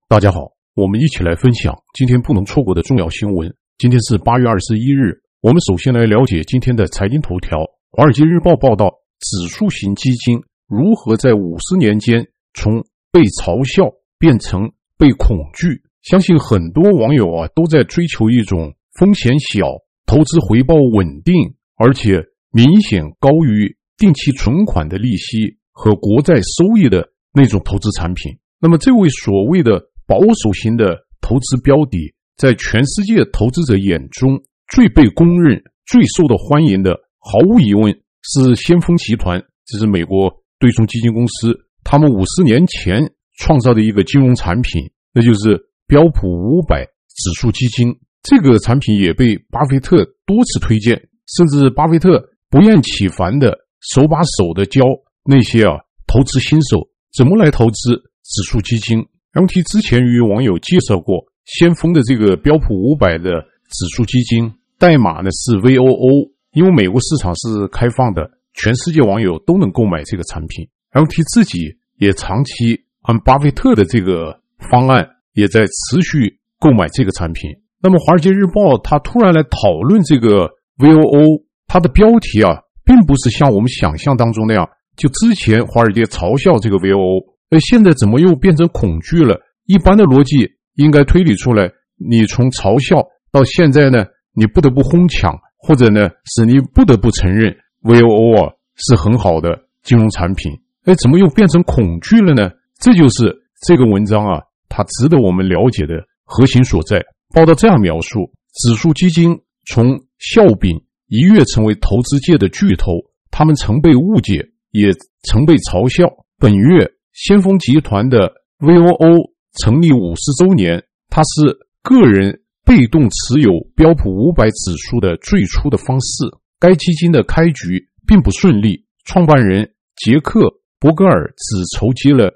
大家好，我们一起来分享今天不能错过的重要新闻。今天是8月21日，我们首先来了解今天的财经头条。华尔街日报报道，指数型基金如何在50年间从被嘲笑变成被恐惧。相信很多网友都在追求一种风险小、投资回报稳定，而且明显高于定期存款的利息和国债收益的那种投资产品。那么这位所谓的保守型的投资标的，在全世界投资者眼中最被公认、最受到欢迎的，毫无疑问是先锋集团，这是美国对冲基金公司，他们50年前创造的一个金融产品，那就是标普500指数基金。这个产品也被巴菲特多次推荐，甚至巴菲特不厌其烦的手把手的教那些投资新手怎么来投资指数基金。MT 之前与网友介绍过先锋的这个标普500的指数基金，代码呢是 VOO， 因为美国市场是开放的，全世界网友都能购买这个产品。MT 自己也长期按巴菲特的这个方案也在持续购买这个产品。那么华尔街日报他突然来讨论这个 VOO， 它的标题并不是像我们想象当中那样，就之前华尔街嘲笑这个 VOO，现在怎么又变成恐惧了？一般的逻辑应该推理出来，你从嘲笑到现在呢，你不得不哄抢，或者呢，使你不得不承认 VOO 是很好的金融产品。怎么又变成恐惧了呢？这就是这个文章它值得我们了解的核心所在。报道这样描述：指数基金从笑柄一跃成为投资界的巨头，他们曾被误解，也曾被嘲笑。本月先锋集团的 VOO 成立50周年，它是个人被动持有标普500指数的最初的方式。该基金的开局并不顺利，创办人杰克·伯格尔只筹集了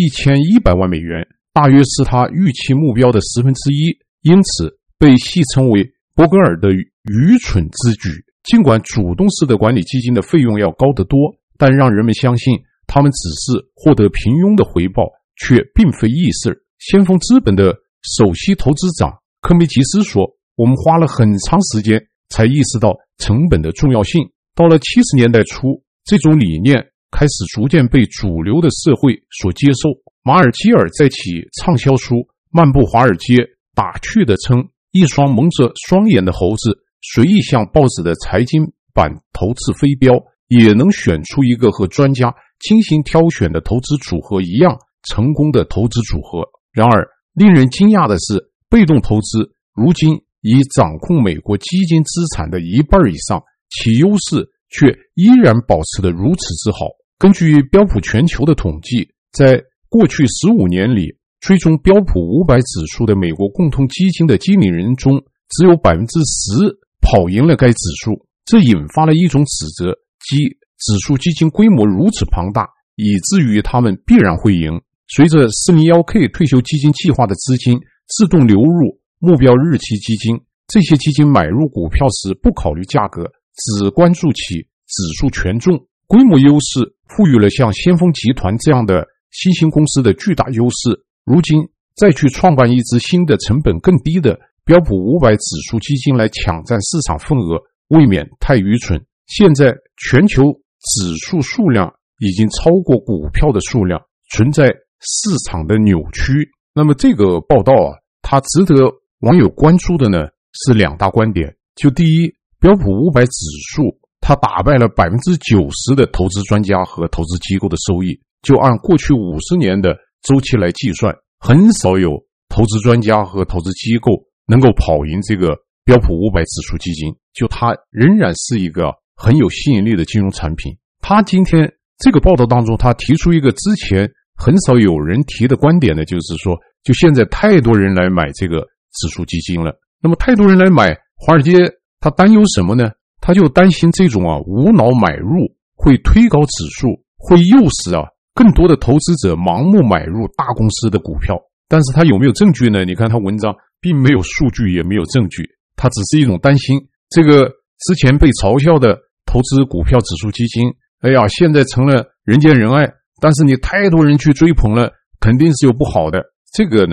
1100万美元，大约是他预期目标的1/10，因此被戏称为伯格尔的愚蠢之举。尽管主动式的管理基金的费用要高得多，但让人们相信他们只是获得平庸的回报，却并非易事。先锋资本的首席投资长科梅吉斯说，我们花了很长时间才意识到成本的重要性。到了70年代初，这种理念开始逐渐被主流的社会所接受。马尔基尔在其畅销书《漫步华尔街》打趣地称，一双蒙着双眼的猴子随意向报纸的财经版投掷飞镖，也能选出一个和专家精心挑选的投资组合一样成功的投资组合。然而令人惊讶的是，被动投资如今已掌控美国基金资产的1半以上，其优势却依然保持得如此之好。根据标普全球的统计，在过去15年里，追踪标普500指数的美国共同基金的经理人中，只有 10% 跑赢了该指数。这引发了一种指责，即指数基金规模如此庞大，以至于他们必然会赢。随着 401k 退休基金计划的资金自动流入目标日期基金，这些基金买入股票时不考虑价格，只关注其指数权重。规模优势赋予了像先锋集团这样的新兴公司的巨大优势。如今再去创办一支新的成本更低的标普500指数基金来抢占市场份额，未免太愚蠢。现在全球指数数量已经超过股票的数量，存在市场的扭曲。那么这个报道它值得网友关注的呢是2大观点。就第一，标普500指数它打败了 90% 的投资专家和投资机构的收益，就按过去50年的周期来计算，很少有投资专家和投资机构能够跑赢这个标普500指数基金，就它仍然是一个很有吸引力的金融产品。他今天这个报道当中，他提出一个之前很少有人提的观点呢，就是说，就现在太多人来买这个指数基金了。那么太多人来买，华尔街他担忧什么呢？他就担心这种无脑买入会推高指数，会诱使更多的投资者盲目买入大公司的股票。但是他有没有证据呢？你看他文章并没有数据，也没有证据，他只是一种担心。这个之前被嘲笑的投资股票指数基金，现在成了人见人爱，但是你太多人去追捧了，肯定是有不好的。这个呢，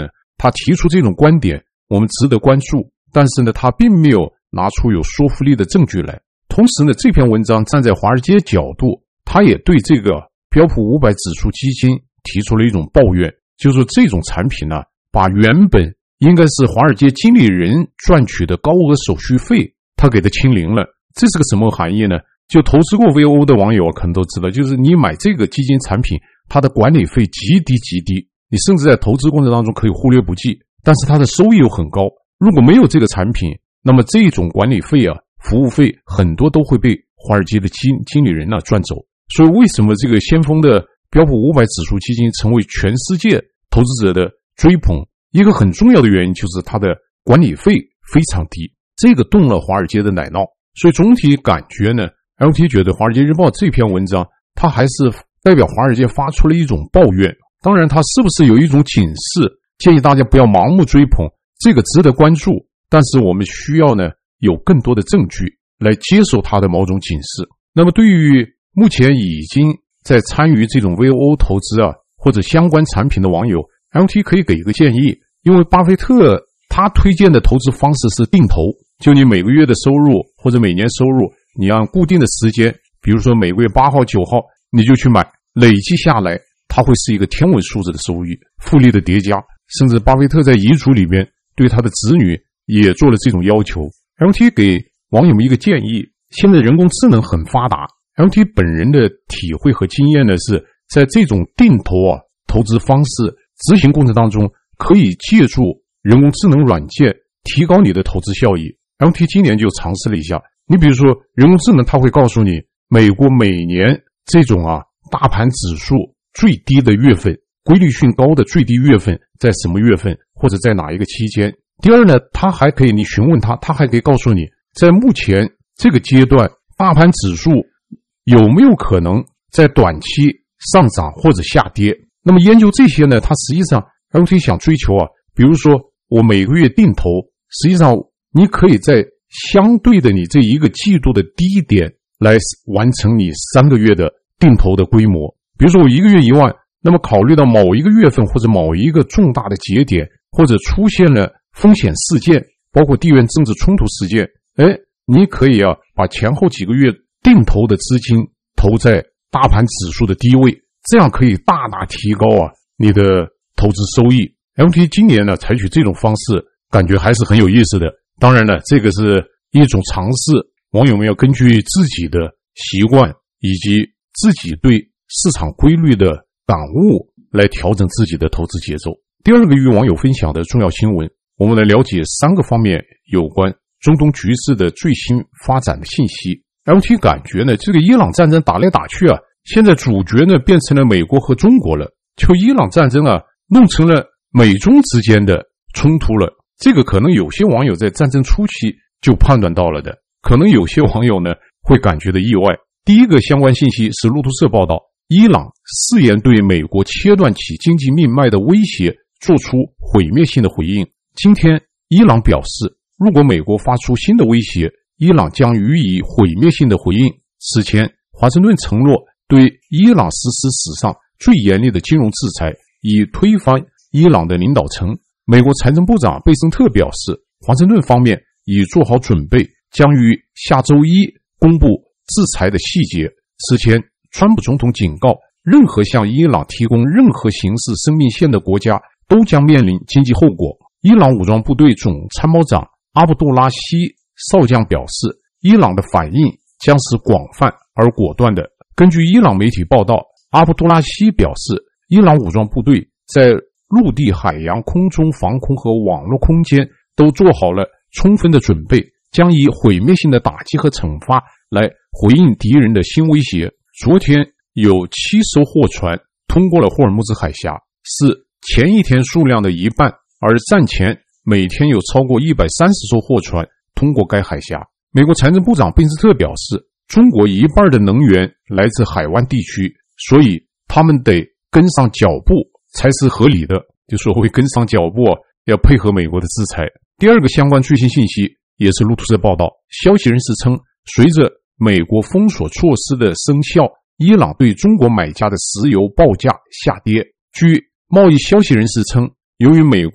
他提出这种观点，我们值得关注，但是呢，他并没有拿出有说服力的证据来。同时呢，这篇文章站在华尔街角度，他也对这个标普500指数基金提出了一种抱怨，就是说这种产品呢，把原本应该是华尔街经理人赚取的高额手续费，他给它清零了。这是个什么含义呢？就投资过 VO 的网友可能都知道，就是你买这个基金产品，它的管理费极低极低，你甚至在投资过程当中可以忽略不计，但是它的收益又很高。如果没有这个产品，那么这种管理费啊、服务费很多都会被华尔街的经理人赚走。所以为什么这个先锋的标普500指数基金成为全世界投资者的追捧，一个很重要的原因就是它的管理费非常低，这个动了华尔街的奶酪。所以总体感觉呢， LT 觉得华尔街日报这篇文章它还是代表华尔街发出了一种抱怨，当然它是不是有一种警示，建议大家不要盲目追捧，这个值得关注，但是我们需要呢有更多的证据来接受它的某种警示。那么对于目前已经在参与这种 VO 投资或者相关产品的网友， LT 可以给一个建议，因为巴菲特他推荐的投资方式是定投，就你每个月的收入或者每年收入，你按固定的时间，比如说每个月8号9号你就去买，累计下来它会是一个天文数字的收益，复利的叠加，甚至巴菲特在遗嘱里面对他的子女也做了这种要求。 LT 给网友们一个建议，现在人工智能很发达， LT 本人的体会和经验呢，是在这种定投投资方式执行过程当中，可以借助人工智能软件提高你的投资效益。 LT 今年就尝试了一下，你比如说人工智能它会告诉你美国每年这种大盘指数最低的月份，规律性高的最低月份在什么月份或者在哪一个期间。第二呢，它还可以你询问它还可以告诉你在目前这个阶段大盘指数有没有可能在短期上涨或者下跌。那么研究这些呢，它实际上 LT 想追求比如说我每个月定投，实际上你可以在相对的你这一个季度的低点来完成你3个月的定投的规模。比如说我1个月1万，那么考虑到某一个月份或者某一个重大的节点，或者出现了风险事件，包括地缘政治冲突事件，你可以把前后几个月定投的资金投在大盘指数的低位，这样可以大大提高你的投资收益。 LT 今年呢采取这种方式，感觉还是很有意思的。当然了，这个是一种尝试，网友们要根据自己的习惯以及自己对市场规律的感悟来调整自己的投资节奏。第二个与网友分享的重要新闻，我们来了解3个方面有关中东局势的最新发展的信息。 LT 感觉呢，这个伊朗战争打来打去现在主角呢变成了美国和中国了，就伊朗战争弄成了美中之间的冲突了。这个可能有些网友在战争初期就判断到了的，可能有些网友呢会感觉到意外。第一个相关信息是路透社报道，伊朗誓言对美国切断其经济命脉的威胁做出毁灭性的回应。今天伊朗表示，如果美国发出新的威胁，伊朗将予以毁灭性的回应。此前华盛顿承诺对伊朗实施史上最严厉的金融制裁，以推翻伊朗的领导层。美国财政部长贝森特表示，华盛顿方面已做好准备，将于下周一公布制裁的细节。此前川普总统警告，任何向伊朗提供任何形式生命线的国家都将面临经济后果。伊朗武装部队总参谋长阿卜杜拉希少将表示，伊朗的反应将是广泛而果断的。根据伊朗媒体报道，阿卜杜拉希表示，伊朗武装部队在陆地、海洋、空中、防空和网络空间都做好了充分的准备，将以毁灭性的打击和惩罚来回应敌人的新威胁。昨天有7艘货船通过了霍尔木兹海峡，是前一天数量的一半，而战前每天有超过130艘货船通过该海峡。美国财政部长贝斯特表示，中国一半的能源来自海湾地区，所以他们得跟上脚步才是合理的，就所谓跟上脚步要配合美国的制裁。第二个相关最新信息也是路透社报道，消息人士称，随着美国封锁措施的生效，伊朗对中国买家的石油报价下跌。据贸易消息人士称，由于美国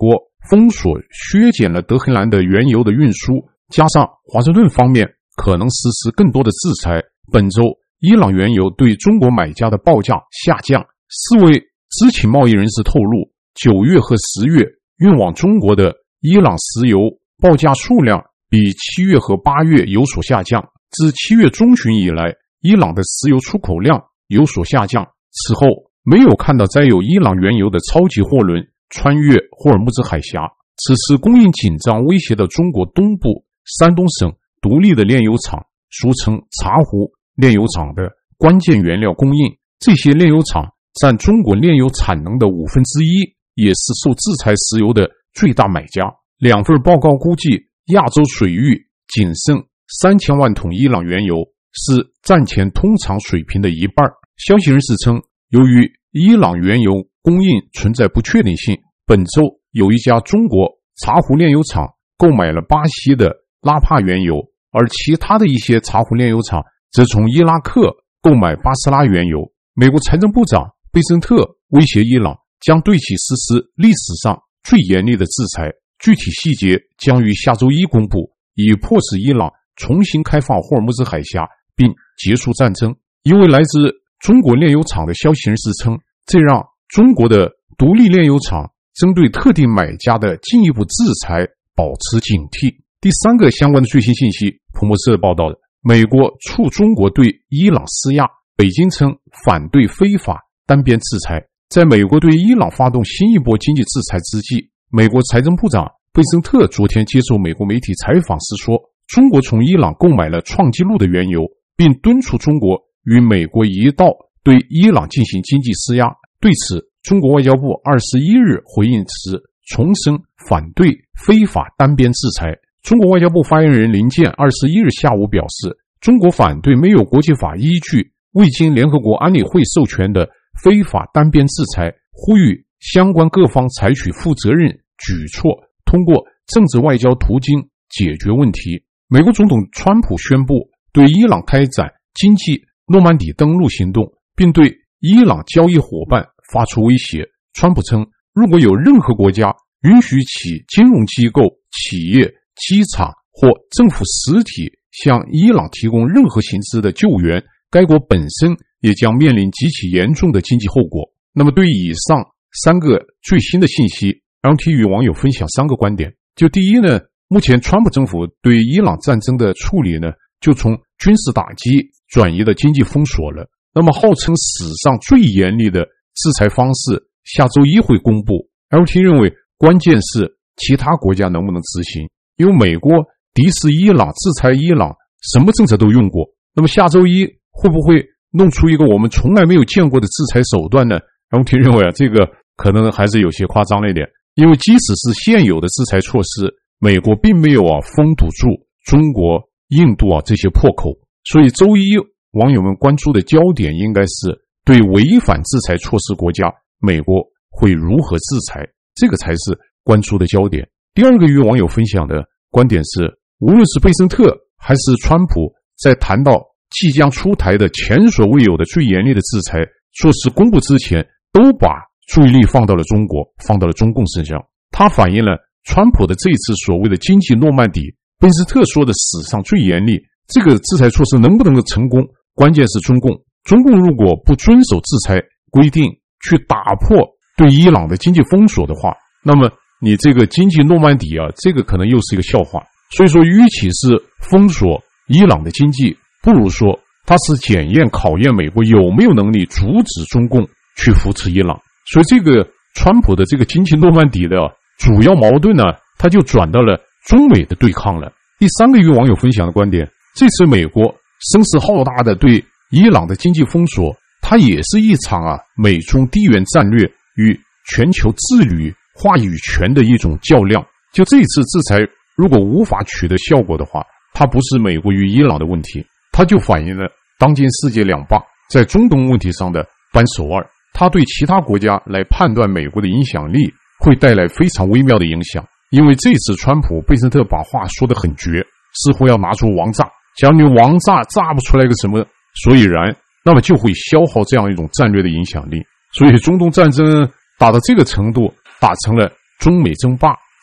封锁削减了德黑兰的原油的运输，加上华盛顿方面可能实施更多的制裁，本周伊朗原油对中国买家的报价下降。4位知情贸易人士透露，9月和10月运往中国的伊朗石油报价数量比7月和8月有所下降。自7月中旬以来，伊朗的石油出口量有所下降。此后没有看到载有伊朗原油的超级货轮穿越霍尔木兹海峡。此次供应紧张威胁到中国东部山东省独立的炼油厂，俗称茶壶炼油厂的关键原料供应。这些炼油厂占中国炼油产能的1/5，也是受制裁石油的最大买家。2份报告估计，亚洲水域仅剩3000万桶伊朗原油，是战前通常水平的一半。消息人士称，由于伊朗原油供应存在不确定性，本周有一家中国茶壶炼油厂购买了巴西的拉帕原油，而其他的一些茶壶炼油厂则从伊拉克购买巴斯拉原油。美国财政部长贝森特威胁伊朗将对其实施历史上最严厉的制裁，具体细节将于下周一公布，以迫使伊朗重新开放霍尔木兹海峡并结束战争。一位来自中国炼油厂的消息人士称，这让中国的独立炼油厂针对特定买家的进一步制裁保持警惕。第3个相关的最新信息，彭博社报道的，美国促中国对伊朗施压，北京称反对非法单边制裁。在美国对伊朗发动新一波经济制裁之际，美国财政部长贝森特昨天接受美国媒体采访时说，中国从伊朗购买了创纪录的原油，并敦促中国与美国一道对伊朗进行经济施压。对此，中国外交部21日回应时重申反对非法单边制裁。中国外交部发言人林健21日下午表示，中国反对没有国际法依据、未经联合国安理会授权的非法单边制裁，呼吁相关各方采取负责任举措，通过政治外交途径解决问题。美国总统川普宣布对伊朗开展经济诺曼底登陆行动，并对伊朗交易伙伴发出威胁。川普称，如果有任何国家允许其金融机构、企业、机场或政府实体向伊朗提供任何形式的救援，该国本身也将面临极其严重的经济后果。那么对于以上3个最新的信息， LT 与网友分享3个观点。就第一呢，目前川普政府对伊朗战争的处理呢，就从军事打击转移到经济封锁了。那么号称史上最严厉的制裁方式下周一会公布。 LT 认为关键是其他国家能不能执行，因为美国敌视伊朗、制裁伊朗，什么政策都用过。那么下周一会不会弄出一个我们从来没有见过的制裁手段呢？ LT 认为这个可能还是有些夸张了一点，因为即使是现有的制裁措施，美国并没有封堵住中国、印度这些破口。所以周一网友们关注的焦点应该是对违反制裁措施国家，美国会如何制裁，这个才是关注的焦点。第2个与网友分享的观点是，无论是贝森特还是川普，在谈到即将出台的前所未有的最严厉的制裁措施公布之前，都把注意力放到了中国，放到了中共身上。它反映了川普的这次所谓的经济诺曼底，贝森特说的史上最严厉，这个制裁措施能不能够成功，关键是中共如果不遵守制裁规定，去打破对伊朗的经济封锁的话，那么你这个经济诺曼底这个可能又是一个笑话。所以说，与其是封锁伊朗的经济，不如说它是检验考验美国有没有能力阻止中共去扶持伊朗。所以这个川普的这个经济诺曼底的主要矛盾呢，它就转到了中美的对抗了。第3个与网友分享的观点，这次美国声势浩大的对伊朗的经济封锁，它也是一场美中地缘战略与全球治理话语权的一种较量。就这次制裁如果无法取得效果的话，它不是美国与伊朗的问题，它就反映了当今世界两霸在中东问题上的扳手腕。它对其他国家来判断美国的影响力会带来非常微妙的影响。因为这次川普、贝森特把话说得很绝，似乎要拿出王炸，假如你王炸炸不出来个什么所以然，那么就会消耗这样一种战略的影响力。所以中东战争打到这个程度，打成了中美争霸，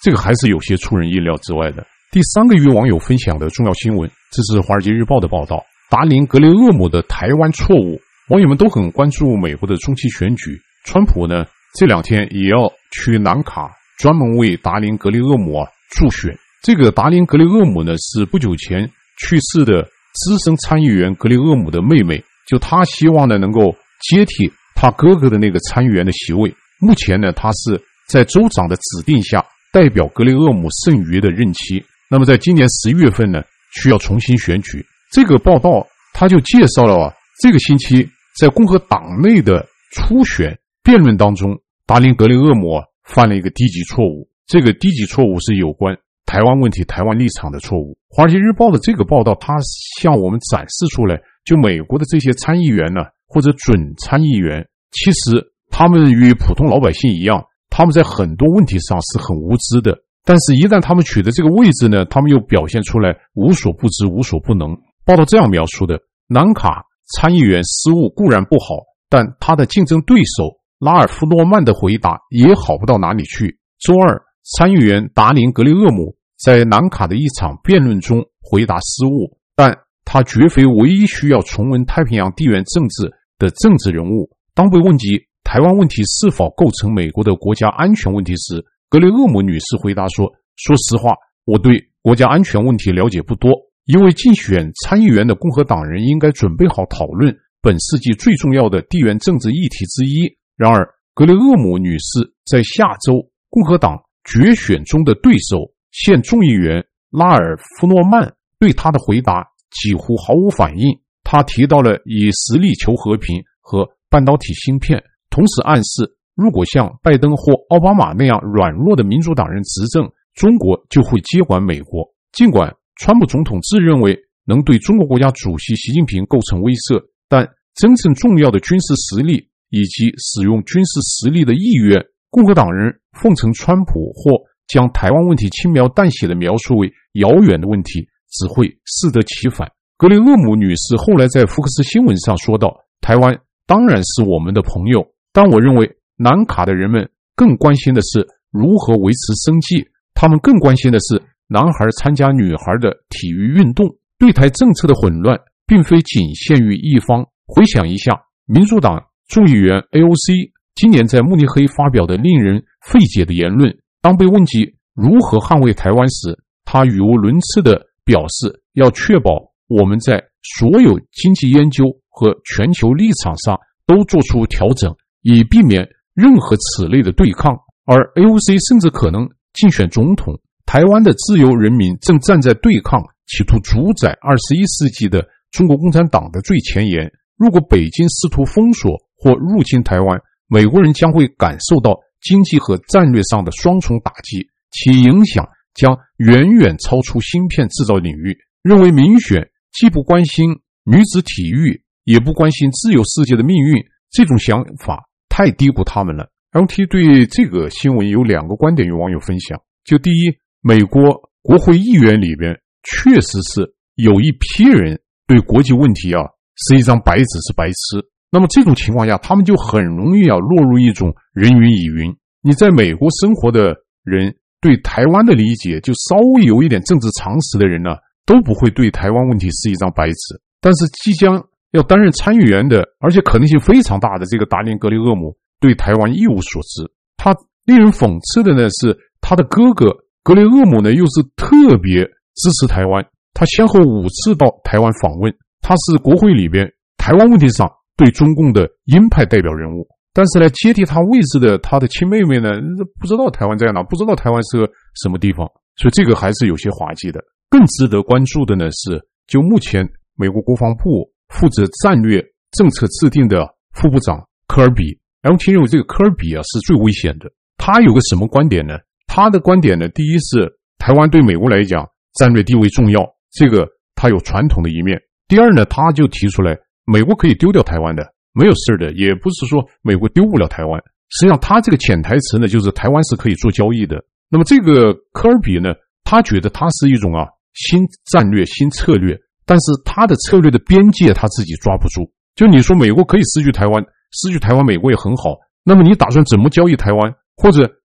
这个还是有些出人意料之外的。第3个与网友分享的重要新闻，这是《华尔街日报》的报道，达林格雷厄姆的台湾错误。网友们都很关注美国的中期选举，川普呢这2天也要去南卡，专门为达林格雷厄姆助选。这个达林格雷厄姆呢是不久前去世的资深参议员格雷厄姆的妹妹，就他希望呢能够接替他哥哥的那个参议员的席位。目前呢他是在州长的指定下代表格雷厄姆剩余的任期，那么在今年11月份呢需要重新选举。这个报道他就介绍了这个星期在共和党内的初选辩论当中，达林格雷厄姆犯了一个低级错误。这个低级错误是有关台湾问题、台湾立场的错误。华尔街日报的这个报道，它向我们展示出来，就美国的这些参议员呢，或者准参议员，其实他们与普通老百姓一样，他们在很多问题上是很无知的，但是一旦他们取得这个位置呢，他们又表现出来无所不知、无所不能。报道这样描述的：南卡参议员失误固然不好，但他的竞争对手拉尔夫诺曼的回答也好不到哪里去。周二，参议员达林格雷厄姆在南卡的一场辩论中回答失误，但他绝非唯一需要重温太平洋地缘政治的政治人物。当被问及台湾问题是否构成美国的国家安全问题时，格雷厄姆女士回答说：说实话，我对国家安全问题了解不多，因为竞选参议员的共和党人应该准备好讨论本世纪最重要的地缘政治议题之一。然而，格雷厄姆女士在下周共和党决选中的对手现众议员拉尔夫诺曼对他的回答几乎毫无反应。他提到了以实力求和平和半导体芯片，同时暗示如果像拜登或奥巴马那样软弱的民主党人执政，中国就会接管美国。尽管川普总统自认为能对中国国家主席习近平构成威慑，但真正重要的军事实力以及使用军事实力的意愿，共和党人奉承川普或将台湾问题轻描淡写地描述为遥远的问题，只会适得其反。格雷厄姆女士后来在福克斯新闻上说道：台湾当然是我们的朋友，但我认为南卡的人们更关心的是如何维持生计，他们更关心的是男孩参加女孩的体育运动。对台政策的混乱并非仅限于一方，回想一下民主党众议员 AOC 今年在慕尼黑发表的令人费解的言论，当被问及如何捍卫台湾时，他语无伦次地表示要确保我们在所有经济研究和全球立场上都做出调整，以避免任何此类的对抗。而 AOC 甚至可能竞选总统。台湾的自由人民正站在对抗企图主宰21世纪的中国共产党的最前沿。如果北京试图封锁或入侵台湾，美国人将会感受到经济和战略上的双重打击，其影响将远远超出芯片制造领域。认为民选既不关心女子体育，也不关心自由世界的命运，这种想法太低估他们了。LT 对这个新闻有2个观点与网友分享。就第一，美国国会议员里边确实是有一批人对国际问题是一张白纸，是白痴。那么这种情况下，他们就很容易落入一种人云亦云。你在美国生活的人对台湾的理解，就稍微有一点政治常识的人呢，都不会对台湾问题是一张白纸。但是即将要担任参议员的，而且可能性非常大的这个达林格雷厄姆对台湾一无所知。他令人讽刺的呢是，他的哥哥格雷厄姆呢又是特别支持台湾，他先后5次到台湾访问，他是国会里边台湾问题上对中共的鹰派代表人物。但是呢，接替他位置的他的亲妹妹呢，不知道台湾在哪，不知道台湾是个什么地方，所以这个还是有些滑稽的。更值得关注的呢是，就目前美国国防部负责战略政策制定的副部长科尔比，LT 认为这个科尔比是最危险的。他有个什么观点呢？他的观点呢，第一是台湾对美国来讲战略地位重要，这个他有传统的一面。第二呢，他就提出来美国可以丢掉台湾的，没有事的，也不是说美国丢不了台湾。实际上他这个潜台词呢，就是台湾是可以做交易的。那么这个科尔比呢，他觉得他是一种新战略新策略，但是他的策略的边界他自己抓不住。就你说美国可以失去台湾，失去台湾美国也很好，那么你打算怎么交易台湾？或者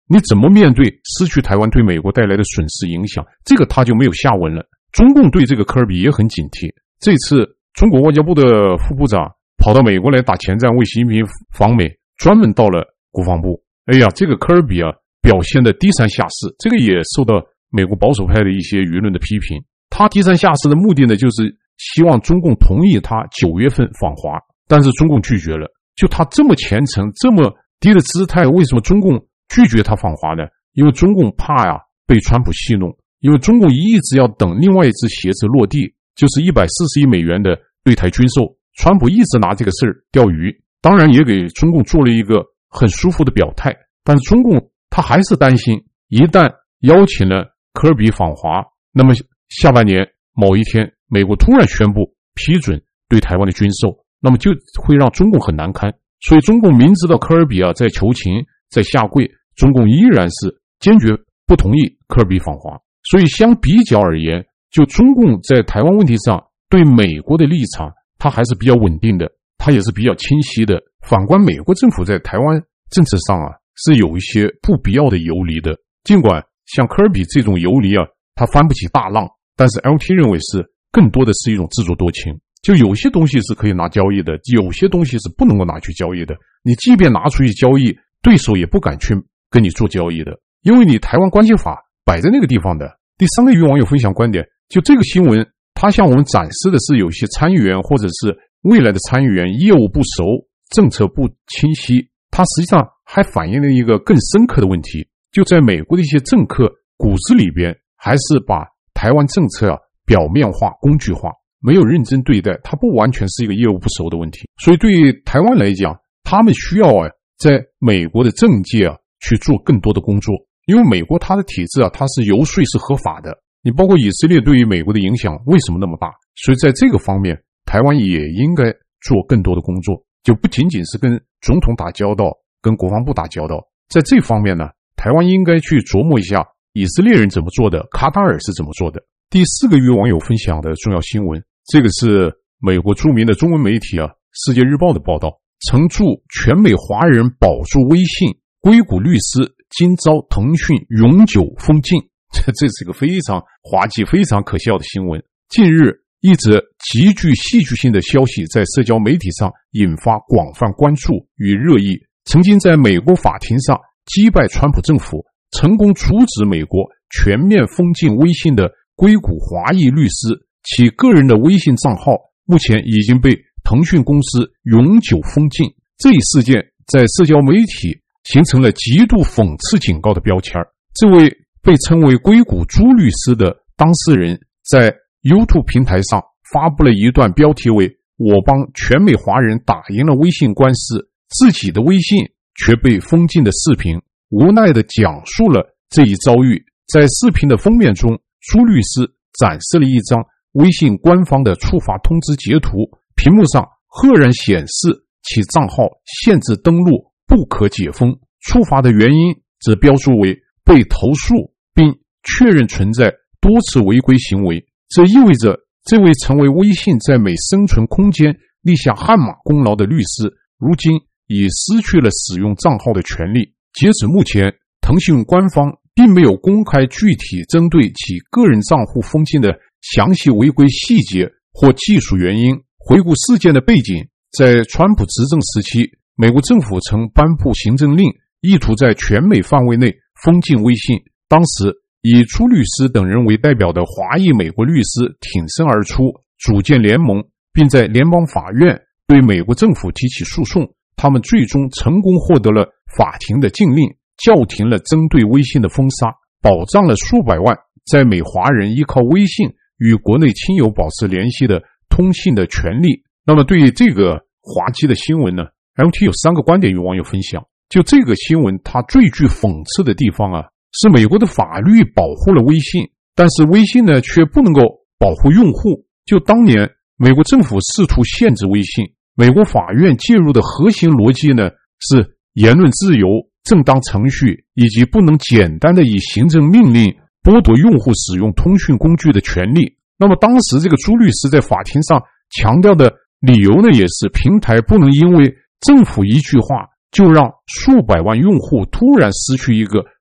你怎么面对失去台湾对美国带来的损失影响？这个他就没有下文了。中共对这个科尔比也很警惕。这次中国外交部的副部长跑到美国来打前站，为习近平访美，专门到了国防部。哎呀，这个科尔比啊，表现的低三下四，这个也受到美国保守派的一些舆论的批评。他低三下四的目的呢，就是希望中共同意他9月份访华，但是中共拒绝了。就他这么虔诚、这么低的姿态，为什么中共拒绝他访华呢？因为中共怕呀被川普戏弄，因为中共一直要等另外一只鞋子落地，就是140亿美元的对台军售，川普一直拿这个事儿钓鱼，当然也给中共做了一个很舒服的表态。但是中共他还是担心，一旦邀请了科尔比访华，那么下半年某一天美国突然宣布批准对台湾的军售，那么就会让中共很难堪。所以中共明知道科尔比啊在求情在下跪，中共依然是坚决不同意科尔比访华。所以相比较而言，就中共在台湾问题上对美国的立场，它还是比较稳定的，它也是比较清晰的。反观美国政府在台湾政策上啊，是有一些不必要的游离的。尽管像科尔比这种游离啊，它翻不起大浪，但是 LT 认为是更多的是一种自作多情。就有些东西是可以拿交易的，有些东西是不能够拿去交易的。你即便拿出去交易，对手也不敢去跟你做交易的，因为你台湾关系法摆在那个地方的。第三个与网友分享观点，就这个新闻，它向我们展示的是有些参议员或者是未来的参议员业务不熟，政策不清晰。它实际上还反映了一个更深刻的问题，就在美国的一些政客骨子里边，还是把台湾政策啊表面化、工具化，没有认真对待，它不完全是一个业务不熟的问题。所以对于台湾来讲，他们需要啊在美国的政界啊去做更多的工作，因为美国它的体制啊，它是游说是合法的。你包括以色列对于美国的影响为什么那么大？所以在这个方面，台湾也应该做更多的工作，就不仅仅是跟总统打交道，跟国防部打交道。在这方面呢，台湾应该去琢磨一下以色列人怎么做的，卡塔尔是怎么做的。第四个与网友分享的重要新闻，这个是美国著名的中文媒体啊《世界日报》的报道，曾驻全美华人保住微信，硅谷律师今遭腾讯永久封禁。这是一个非常滑稽、非常可笑的新闻。近日，一则极具戏剧性的消息在社交媒体上引发广泛关注与热议。曾经在美国法庭上击败川普政府，成功阻止美国全面封禁微信的硅谷华裔律师，其个人的微信账号目前已经被腾讯公司永久封禁。这一事件在社交媒体形成了极度讽刺警告的标签。这位被称为硅谷朱律师的当事人在 YouTube 平台上发布了一段标题为“我帮全美华人打赢了微信官司，自己的微信却被封禁”的视频，无奈地讲述了这一遭遇。在视频的封面中，朱律师展示了一张微信官方的触发通知截图，屏幕上赫然显示其账号限制登录，不可解封，触发的原因则标注为被投诉并确认存在多次违规行为。这意味着这位成为微信在美生存空间立下汗马功劳的律师，如今已失去了使用账号的权利。截止目前，腾讯官方并没有公开具体针对其个人账户封禁的详细违规细节或技术原因。回顾事件的背景，在川普执政时期，美国政府曾颁布行政令，意图在全美范围内封禁微信。当时以朱律师等人为代表的华裔美国律师挺身而出，组建联盟，并在联邦法院对美国政府提起诉讼。他们最终成功获得了法庭的禁令，叫停了针对微信的封杀，保障了数百万在美华人依靠微信与国内亲友保持联系的通信的权利。那么对于这个滑稽的新闻呢， LT 有3个观点与网友分享。就这个新闻它最具讽刺的地方啊，是美国的法律保护了微信，但是微信呢却不能够保护用户。就当年美国政府试图限制微信，美国法院介入的核心逻辑呢是言论自由、正当程序以及不能简单的以行政命令剥夺用户使用通讯工具的权利。那么当时这个朱律师在法庭上强调的理由呢，也是平台不能因为政府一句话就让数百万用户突然失去一个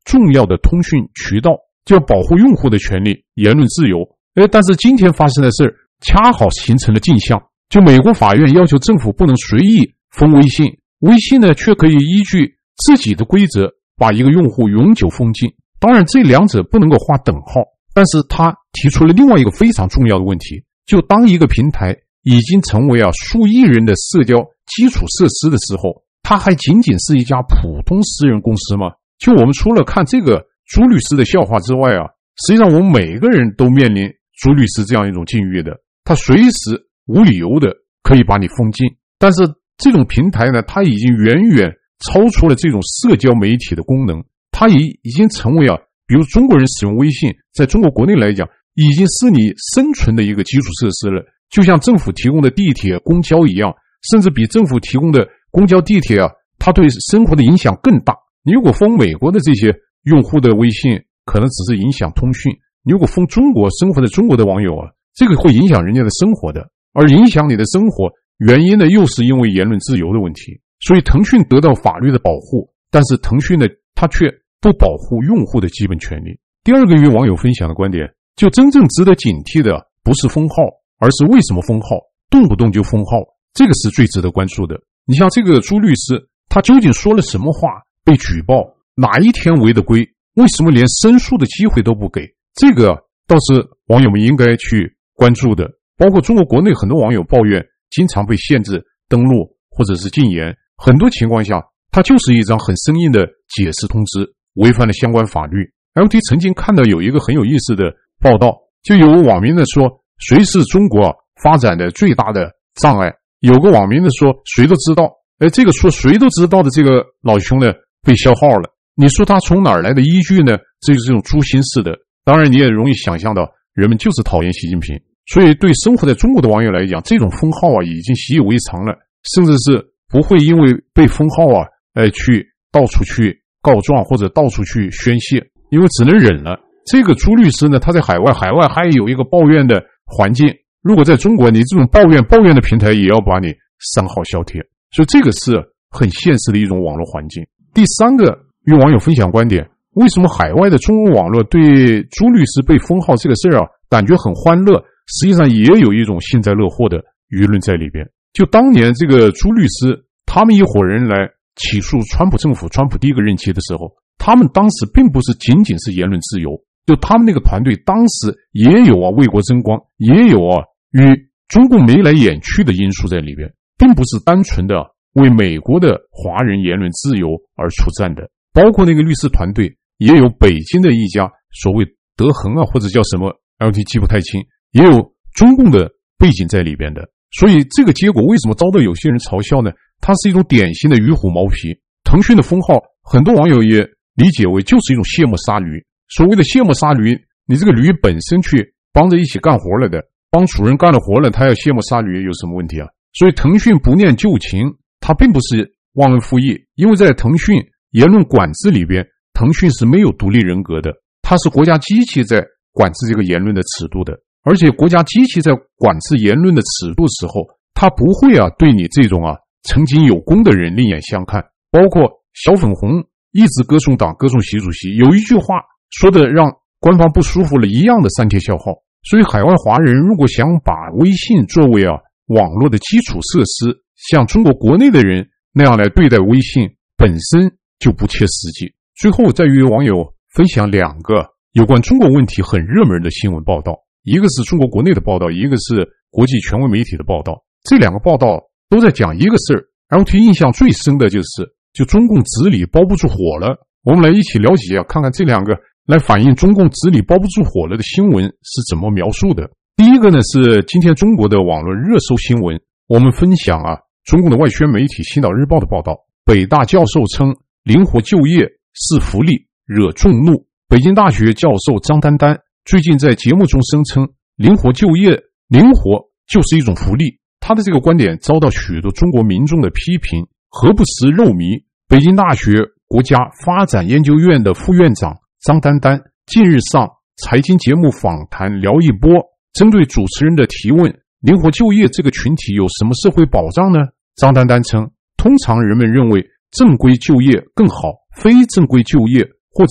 重要的通讯渠道，就要保护用户的权利、言论自由。但是今天发生的事恰好形成了镜像，就美国法院要求政府不能随意封微信，微信呢却可以依据自己的规则把一个用户永久封禁。当然这两者不能够划等号，但是他提出了另外一个非常重要的问题，就当一个平台已经成为数亿人的社交基础设施的时候，它还仅仅是一家普通私人公司吗？就我们除了看这个朱律师的笑话之外实际上我们每个人都面临朱律师这样一种境遇的，他随时无理由的可以把你封禁。但是这种平台呢，它已经远远超出了这种社交媒体的功能，它已经成为比如中国人使用微信，在中国国内来讲已经是你生存的一个基础设施了，就像政府提供的地铁、公交一样，甚至比政府提供的公交、地铁它对生活的影响更大。你如果封美国的这些用户的微信，可能只是影响通讯；你如果封中国生活在中国的网友这个会影响人家的生活的，而影响你的生活原因呢，又是因为言论自由的问题。所以腾讯得到法律的保护，但是腾讯呢，它却不保护用户的基本权利。第二个与网友分享的观点，就真正值得警惕的不是封号，而是为什么封号，动不动就封号，这个是最值得关注的。你像这个朱律师，他究竟说了什么话被举报，哪一天违的规，为什么连申诉的机会都不给，这个倒是网友们应该去关注的。包括中国国内很多网友抱怨经常被限制登录或者是禁言，很多情况下它就是一张很生硬的解释通知，违反了相关法律。 LT 曾经看到有一个很有意思的报道，就有网民的说谁是中国发展的最大的障碍，有个网民的说谁都知道，这个说谁都知道的这个老兄呢被消号了，你说他从哪儿来的依据呢？这就是这种诛心式的。当然你也容易想象到人们就是讨厌习近平，所以对生活在中国的网友来讲，这种封号已经习以为常了，甚至是不会因为被封号去到处去告状或者到处去宣泄，因为只能忍了。这个朱律师呢，他在海外还有一个抱怨的环境，如果在中国你这种抱怨的平台也要把你删号消帖，所以这个是很现实的一种网络环境。第三个与网友分享观点，为什么海外的中文网络对朱律师被封号这个事感觉很欢乐，实际上也有一种幸灾乐祸的舆论在里边。就当年这个朱律师他们一伙人来起诉川普政府，川普第一个任期的时候，他们当时并不是仅仅是言论自由，就他们那个团队当时也有为国争光，也有与中共眉来眼去的因素在里边，并不是单纯的为美国的华人言论自由而出战的。包括那个律师团队也有北京的一家所谓德恒或者叫什么 LT 记不太清，也有中共的背景在里边的。所以这个结果为什么遭到有些人嘲笑呢？它是一种典型的鱼虎毛皮。腾讯的封号很多网友也理解为就是一种卸磨杀驴。所谓的卸磨杀驴，你这个驴本身去帮着一起干活了的，帮主人干了活了，他要卸磨杀驴有什么问题啊？所以腾讯不念旧情，它并不是忘恩负义，因为在腾讯言论管制里边，腾讯是没有独立人格的，它是国家机器在管制这个言论的尺度的。而且国家机器在管制言论的尺度时候，它不会对你这种曾经有功的人另眼相看。包括小粉红一直歌颂党歌颂习主席，有一句话说的让官方不舒服了一样的删帖消耗。所以海外华人如果想把微信作为网络的基础设施，像中国国内的人那样来对待微信，本身就不切实际。最后再与网友分享两个有关中国问题很热门的新闻报道，一个是中国国内的报道，一个是国际权威媒体的报道。这两个报道都在讲一个事儿， LT 印象最深的就中共治理包不住火了。我们来一起了解看看这两个来反映中共治理包不住火了的新闻是怎么描述的。第一个呢是今天中国的网络热搜新闻，我们分享中共的外宣媒体《星岛日报》的报道，北大教授称灵活就业是福利，惹众怒。北京大学教授张丹丹最近在节目中声称灵活就业，灵活就是一种福利。他的这个观点遭到许多中国民众的批评，何不食肉糜。北京大学国家发展研究院的副院长张丹丹近日上财经节目访谈聊一波，针对主持人的提问，灵活就业这个群体有什么社会保障呢？张丹丹称，通常人们认为正规就业更好，非正规就业或者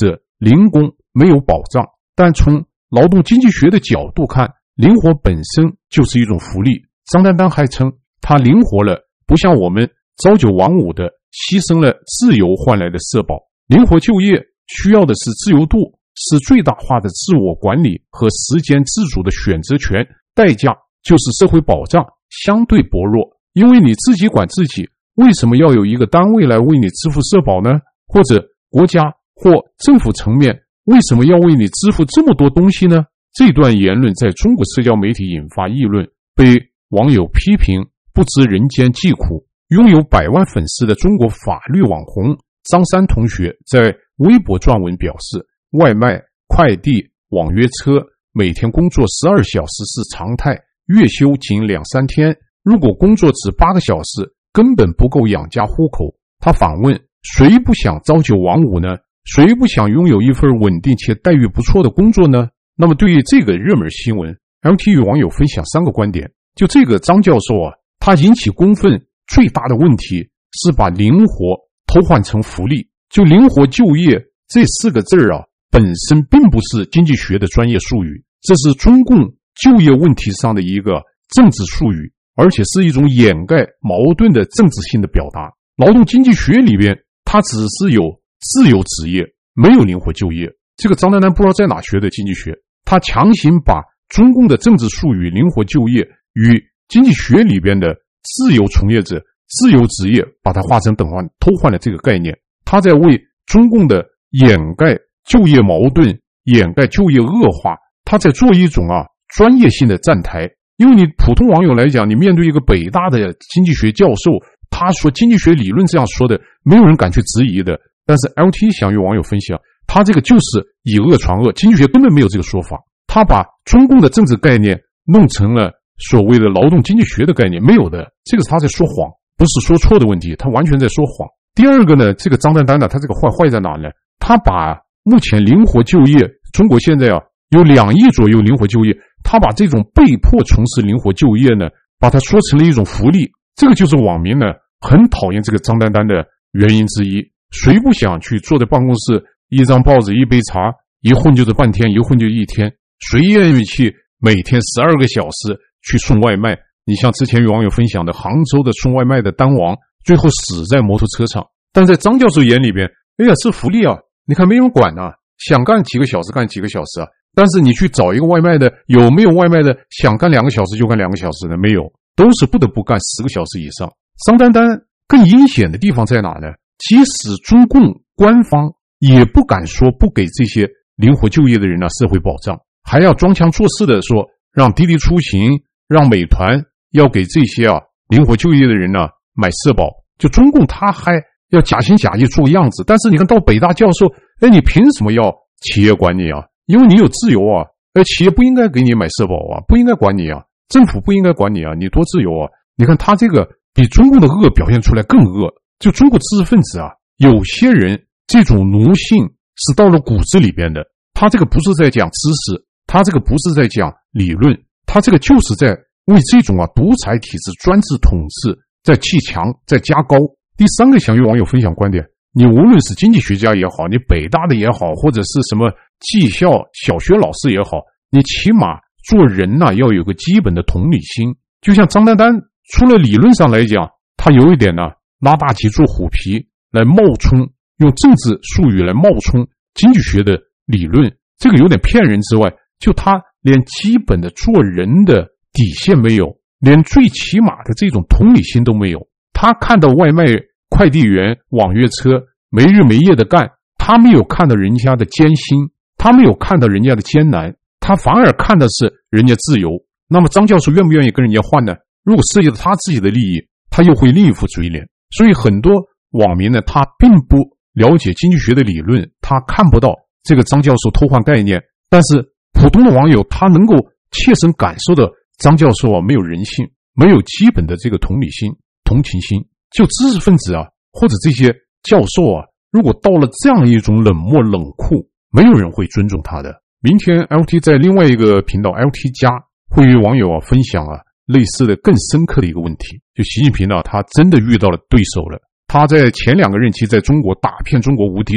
零工没有保障，但从劳动经济学的角度看，灵活本身就是一种福利。张丹丹还称，他灵活了，不像我们朝九晚五的牺牲了自由换来的社保。灵活就业需要的是自由度，是最大化的自我管理和时间自主的选择权，代价就是社会保障相对薄弱。因为你自己管自己，为什么要有一个单位来为你支付社保呢？或者国家或政府层面为什么要为你支付这么多东西呢？这段言论在中国社交媒体引发议论，被网友批评不知人间疾苦。拥有100万粉丝的中国法律网红张三同学在微博撰文表示，外卖、快递、网约车每天工作12小时是常态，月休仅2-3天，如果工作只8个小时，根本不够养家糊口。他反问，谁不想朝九晚五呢？谁不想拥有一份稳定且待遇不错的工作呢？那么对于这个热门新闻， LT 与网友分享3个观点。就这个张教授啊，他引起公愤最大的问题是把灵活偷换成福利。就灵活就业这4个字啊，本身并不是经济学的专业术语，这是中共就业问题上的一个政治术语，而且是一种掩盖矛盾的政治性的表达。劳动经济学里边，它只是有自由职业，没有灵活就业。这个张丹丹不知道在哪学的经济学，他强行把中共的政治术语灵活就业与经济学里边的自由从业者、自由职业把它画成等号，偷换了这个概念。他在为中共的掩盖就业矛盾、掩盖就业恶化，他在做一种专业性的站台。因为你普通网友来讲，你面对一个北大的经济学教授，他说经济学理论这样说的，没有人敢去质疑的。但是 LT 想与网友分享，他这个就是以讹传讹，经济学根本没有这个说法。他把中共的政治概念弄成了所谓的劳动经济学的概念，没有的，这个是他在说谎，不是说错的问题，他完全在说谎。第二个呢，这个张丹丹呢，他这个坏在哪呢？他把目前灵活就业，中国现在有2亿左右灵活就业，他把这种被迫从事灵活就业呢，把它说成了一种福利，这个就是网民呢很讨厌这个张丹丹的原因之一。谁不想去坐在办公室，一张报纸一杯茶，一混就是半天，一混就一天？谁愿意去每天12个小时去送外卖？你像之前有网友分享的杭州的送外卖的单王，最后死在摩托车上。但在张教授眼里边，哎呀，是福利啊，你看没人管啊，想干几个小时干几个小时啊。但是你去找一个外卖的，有没有外卖的想干2个小时就干2个小时的？没有，都是不得不干10个小时以上。张丹丹更阴险的地方在哪呢？即使中共官方也不敢说不给这些灵活就业的人社会保障，还要装腔作势的说让滴滴出行、让美团要给这些灵活就业的人买社保。就中共他还要假心假意做样子。但是你看到北大教授，你凭什么要企业管你啊？因为你有自由啊，企业不应该给你买社保啊，不应该管你啊，政府不应该管你啊，你多自由啊。你看他这个比中共的恶表现出来更恶。就中国知识分子有些人这种奴性是到了骨子里边的，他这个不是在讲知识，他这个不是在讲理论，他这个就是在为这种独裁体制、专制统治在砌墙、在加高。第3个想与网友分享观点，你无论是经济学家也好，你北大的也好，或者是什么技校小学老师也好，你起码做人要有个基本的同理心。就像张丹丹，除了理论上来讲，他有一点拉大旗做虎皮来冒充，用政治术语来冒充经济学的理论，这个有点骗人之外，就他连基本的做人的底线没有，连最起码的这种同理心都没有。他看到外卖、快递员、网约车没日没夜的干，他没有看到人家的艰辛，他没有看到人家的艰难，他反而看的是人家自由。那么张教授愿不愿意跟人家换呢？如果涉及到他自己的利益，他又会另一副嘴脸。所以很多网民呢，他并不了解经济学的理论，他看不到这个张教授偷换概念。但是普通的网友，他能够切身感受到张教授没有人性，没有基本的这个同理心、同情心。就知识分子或者这些教授如果到了这样一种冷漠冷酷，没有人会尊重他的。明天 LT 在另外一个频道 LT 加会与网友分享类似的更深刻的一个问题。就习近平他真的遇到了对手了。他在前2个任期在中国打遍中国无敌手，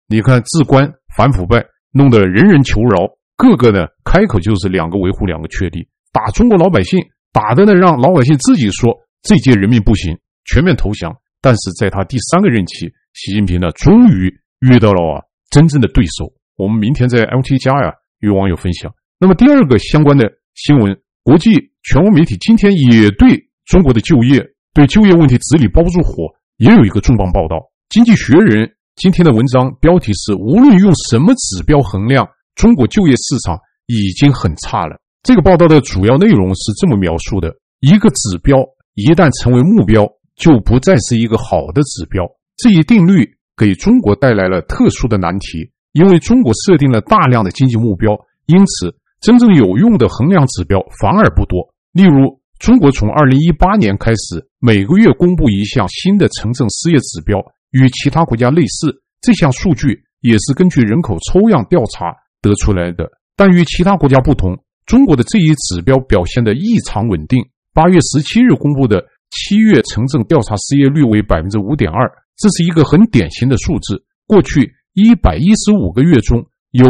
你看治官反腐败，弄得人人求饶，个个呢开口就是两个维护两个确立，打中国老百姓，打的呢让老百姓自己说这届人民不行，全面投降。但是在他第3个任期，习近平呢终于遇到了真正的对手。我们明天在 LT 加与网友分享。那么第2个相关的新闻，国际权威媒体今天也对中国的就业，对就业问题纸里包不住火，也有一个重磅报道。经济学人今天的文章标题是无论用什么指标衡量，中国就业市场已经很差了。这个报道的主要内容是这么描述的：一个指标一旦成为目标，就不再是一个好的指标。这一定律给中国带来了特殊的难题，因为中国设定了大量的经济目标，因此真正有用的衡量指标反而不多。例如，中国从2018年开始，每个月公布一项新的城镇失业指标，与其他国家类似，这项数据也是根据人口抽样调查得出来的。但与其他国家不同，中国的这一指标表现得异常稳定。8月17日公布的7月城镇调查失业率为 5.2%， 这是一个很典型的数字。过去115个月中，有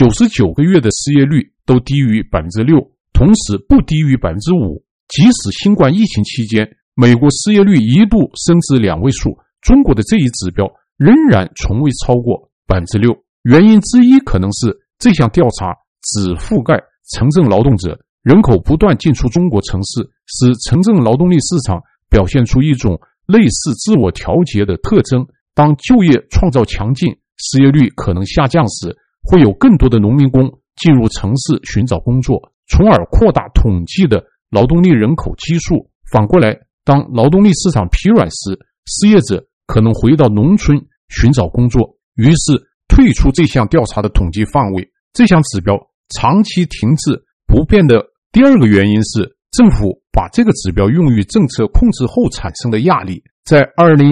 99个月的失业率都低于 6%， 同时不低于 5%。 即使新冠疫情期间，美国失业率一度升至2位数，中国的这一指标仍然从未超过 6%。 原因之一可能是这项调查只覆盖城镇劳动者，人口不断进出中国城市，使城镇劳动力市场表现出一种类似自我调节的特征。当就业创造强劲，失业率可能下降时，会有更多的农民工进入城市寻找工作，从而扩大统计的劳动力人口基数。反过来，当劳动力市场疲软时，失业者可能回到农村寻找工作，于是退出这项调查的统计范围。这项指标长期停滞不变的第2个原因是，政府把这个指标用于政策控制后产生的压力。在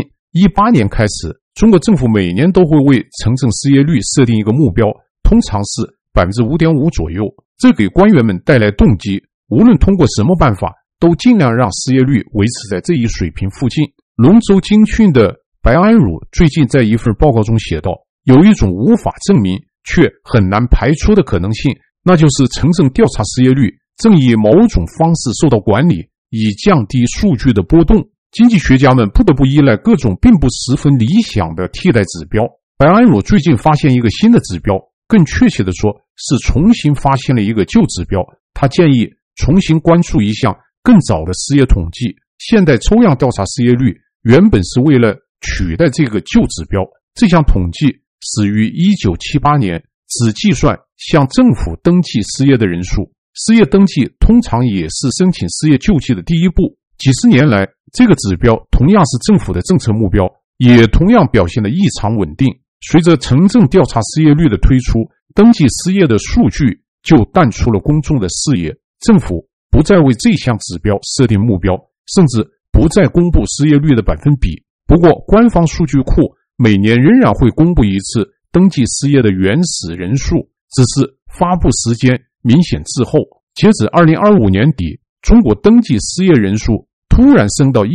2018年开始，中国政府每年都会为城镇失业率设定一个目标，通常是 5.5% 左右。这给官员们带来动机，无论通过什么办法，都尽量让失业率维持在这一水平附近。龙州精训的白安汝最近在一份报告中写道，有一种无法证明却很难排除的可能性，那就是城镇调查失业率正以某种方式受到管理，以降低数据的波动。经济学家们不得不依赖各种并不十分理想的替代指标。白安汝最近发现一个新的指标，更确切地说是重新发现了一个旧指标。他建议重新关注一项更早的失业统计。现代抽样调查失业率原本是为了取代这个旧指标。这项统计始于1978年，只计算向政府登记失业的人数。失业登记通常也是申请失业救济的第一步。几十年来，这个指标同样是政府的政策目标，也同样表现得异常稳定。随着城镇调查失业率的推出，登记失业的数据就淡出了公众的视野。政府不再为这项指标设定目标，甚至不再公布失业率的百分比。不过，官方数据库每年仍然会公布一次登记失业的原始人数，只是发布时间明显滞后。截止2025年底，中国登记失业人数突然升到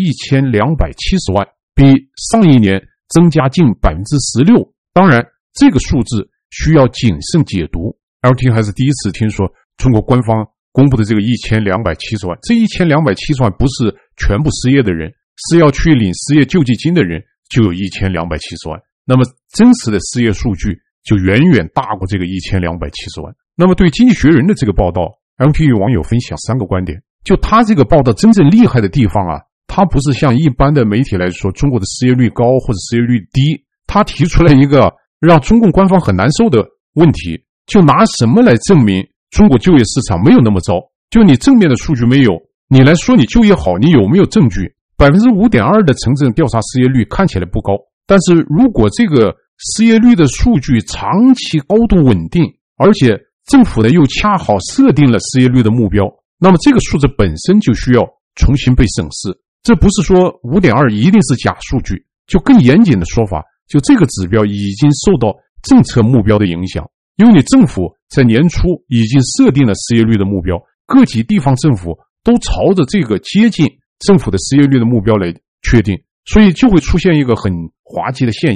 1270万，比上一年增加近 16%。 当然，这个数字需要谨慎解读。LT 还是第一次听说中国官方公布的这个1270万，这1270万不是全部失业的人，是要去领失业救济金的人就有1270万。那么真实的失业数据就远远大过这个1270万。那么对经济学人的这个报道， LT 与网友分享3个观点。就他这个报道真正厉害的地方他不是像一般的媒体来说中国的失业率高或者失业率低，他提出了一个让中共官方很难受的问题，就拿什么来证明中国就业市场没有那么糟？就你正面的数据没有，你来说你就业好，你有没有证据？ 5.2% 的城镇调查失业率看起来不高，但是如果这个失业率的数据长期高度稳定，而且政府呢又恰好设定了失业率的目标，那么这个数字本身就需要重新被审视。这不是说 5.2 一定是假数据，就更严谨的说法，就这个指标已经受到政策目标的影响。因为你政府在年初已经设定了失业率的目标，各级地方政府都朝着这个接近政府的失业率的目标来确定，所以就会出现一个很滑稽的现象，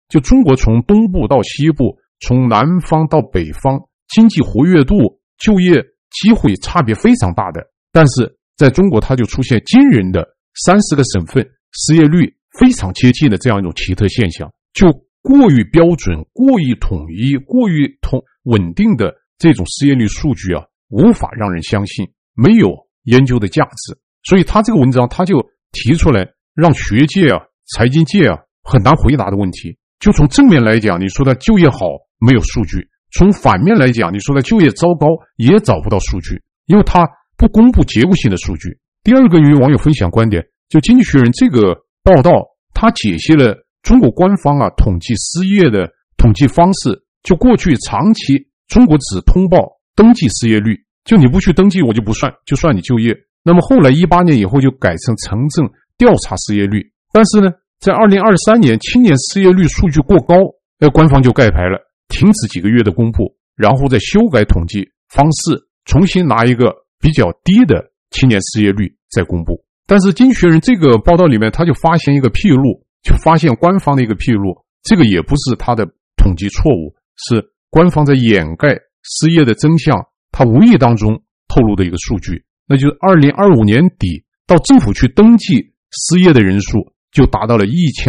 就中国从东部到西部，从南方到北方，经济活跃度、就业机会差别非常大的。但是在中国它就出现惊人的30个省份失业率非常接近的这样一种奇特现象，就过于标准、过于统一、过于稳定的这种失业率数据啊，无法让人相信，没有研究的价值。所以他这个文章他就提出来，让学界啊、财经界啊很难回答的问题。就从正面来讲，你说他就业好没有数据；从反面来讲，你说他就业糟糕也找不到数据，因为他不公布结构性的数据。第二个与网友分享观点，就《经济学人》这个报道，他解析了中国官方啊统计失业的统计方式。就过去长期中国只通报登记失业率，就你不去登记我就不算，就算你就业。那么后来18年以后就改成城镇调查失业率，但是呢，在2023年青年失业率数据过高，官方就盖牌了，停止几个月的公布，然后再修改统计方式，重新拿一个比较低的青年失业率再公布。但是《经济学人》这个报道里面，他就发现一个纰漏，就发现官方的一个纰漏，这个也不是他的统计错误，是官方在掩盖失业的真相，他无意当中透露的一个数据，那就是2025年底到政府去登记失业的人数就达到了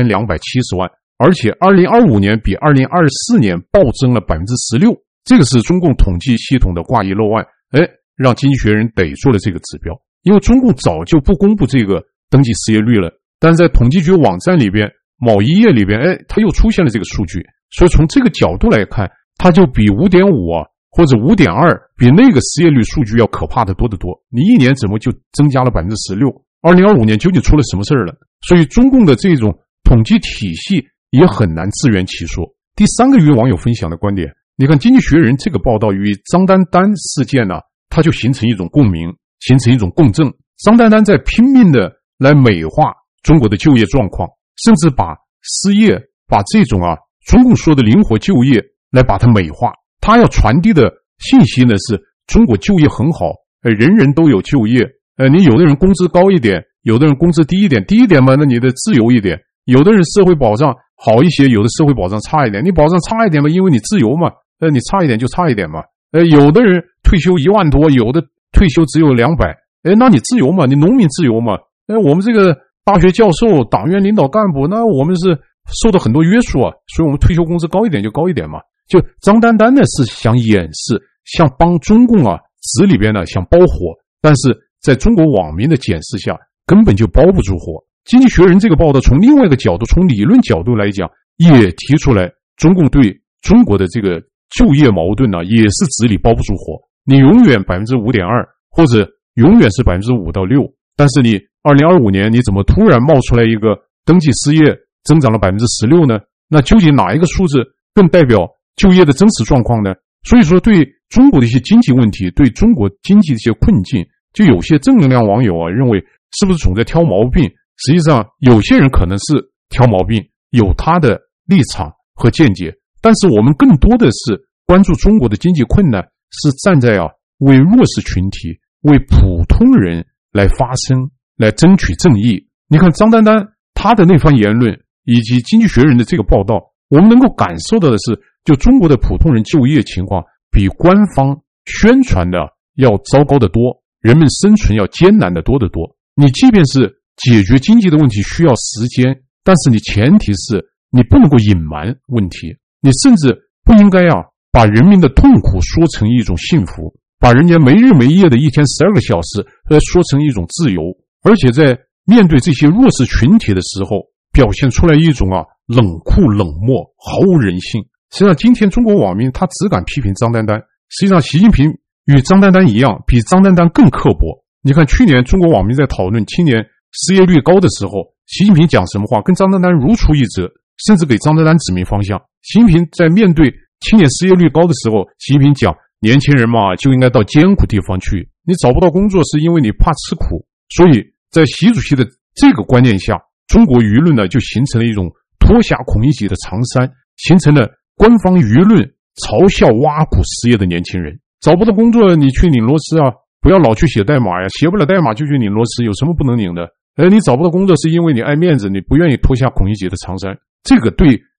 1270万，而且2025年比2024年暴增了 16%， 这个是中共统计系统的挂一漏万，让经济学人逮住了这个指标。因为中共早就不公布这个登记失业率了，但是在统计局网站里边某一页里边它又出现了这个数据，所以从这个角度来看，它就比 5.5 啊或者 5.2 比那个失业率数据要可怕的多得多。你一年怎么就增加了 16%？ 2025年究竟出了什么事了？所以中共的这种统计体系也很难自圆其说。第三个与网友分享的观点，你看《经济学人》这个报道与张丹丹事件呢，它就形成一种共鸣，形成一种共振。张丹丹在拼命的来美化中国的就业状况，甚至把失业，把这种中共说的灵活就业来把它美化。他要传递的信息呢是中国就业很好，人人都有就业，你有的人工资高一点，有的人工资低一点，低一点嘛，那你的自由一点，有的人社会保障好一些，有的社会保障差一点，你保障差一点嘛，因为你自由嘛，你差一点就差一点嘛，有的人退休1万多，有的退休只有200，那你自由嘛，你农民自由嘛，我们这个大学教授、党员领导干部，那我们是受到很多约束啊，所以我们退休工资高一点就高一点嘛。就张丹丹呢是想掩饰，想帮中共纸里边呢想包火，但是在中国网民的检视下根本就包不住火。经济学人这个报道从另外一个角度，从理论角度来讲，也提出来中共对中国的这个就业矛盾呢也是纸里包不住火。你永远 5.2% 或者永远是 5%到6%，但是你2025年你怎么突然冒出来一个登记失业增长了 16% 呢？那究竟哪一个数字更代表就业的真实状况呢？所以说对中国的一些经济问题，对中国经济的一些困境，就有些正能量网友认为是不是总在挑毛病，实际上有些人可能是挑毛病，有他的立场和见解，但是我们更多的是关注中国的经济困难，是站在为弱势群体、为普通人来发声，来争取正义。你看张丹丹他的那番言论以及经济学人的这个报道，我们能够感受到的是，就中国的普通人就业情况比官方宣传的要糟糕得多，人们生存要艰难得多得多。你即便是解决经济的问题需要时间，但是你前提是你不能够隐瞒问题，你甚至不应该把人民的痛苦说成一种幸福，把人家没日没夜的一天12个小时说成一种自由，而且在面对这些弱势群体的时候表现出来一种冷酷冷漠，毫无人性。实际上今天中国网民他只敢批评张丹丹，实际上习近平与张丹丹一样，比张丹丹更刻薄。你看去年中国网民在讨论青年失业率高的时候，习近平讲什么话，跟张丹丹如出一辙，甚至给张丹丹指明方向。习近平在面对青年失业率高的时候，习近平讲年轻人嘛就应该到艰苦地方去，你找不到工作是因为你怕吃苦。所以在习主席的这个观念下，中国舆论呢就形成了一种脱下孔乙己的长衫，形成了官方舆论嘲笑挖苦失业的年轻人。找不到工作你去拧螺丝不要老去写代码呀，写不了代码就去拧螺丝，有什么不能拧的？你找不到工作是因为你爱面子，你不愿意脱下孔乙己的长衫。这个对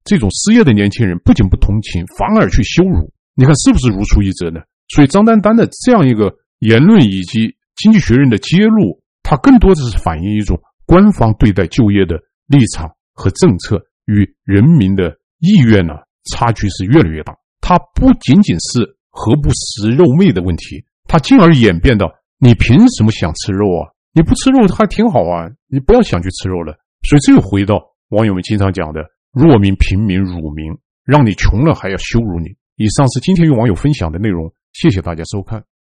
这种失业的年轻人不仅不同情，反而去羞辱，你看是不是如出一辙呢？所以张丹丹的这样一个言论以及经济学人的揭露，它更多的是反映一种官方对待就业的立场和政策与人民的意愿呢，差距是越来越大。它不仅仅是何不食肉糜的问题，它进而演变到你凭什么想吃肉啊？你不吃肉还挺好啊，你不要想去吃肉了。所以这又回到网友们经常讲的弱民、平民、辱民，让你穷了还要羞辱你。以上是今天与网友分享的内容，谢谢大家收看。